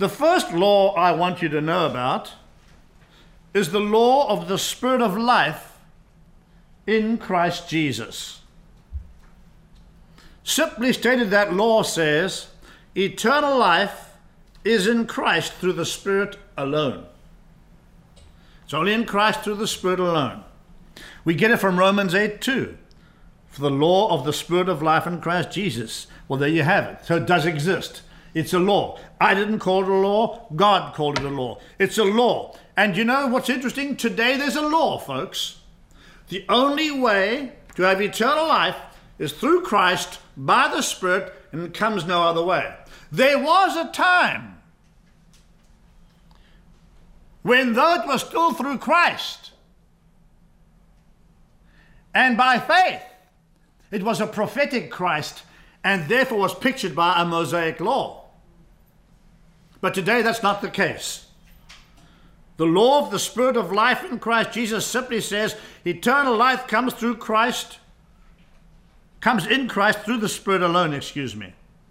The first law I want you to know about is the law of the Spirit of life in Christ Jesus. Simply stated, that law says eternal life is in Christ through the Spirit alone. It's only in Christ through the Spirit alone. We get it from Romans 8:2. For the law of the Spirit of life in Christ Jesus. Well, there you have it. So it does exist. It's a law. I didn't call it a law. God called it a law. It's a law. And you know what's interesting? Today there's a law, folks. The only way to have eternal life is through Christ by the Spirit, and it comes no other way. There was a time when, though it was still through Christ and by faith, it was a prophetic Christ and therefore was pictured by a Mosaic law. But today that's not the case. The law of the Spirit of life in Christ Jesus simply says eternal life comes in Christ through the Spirit alone,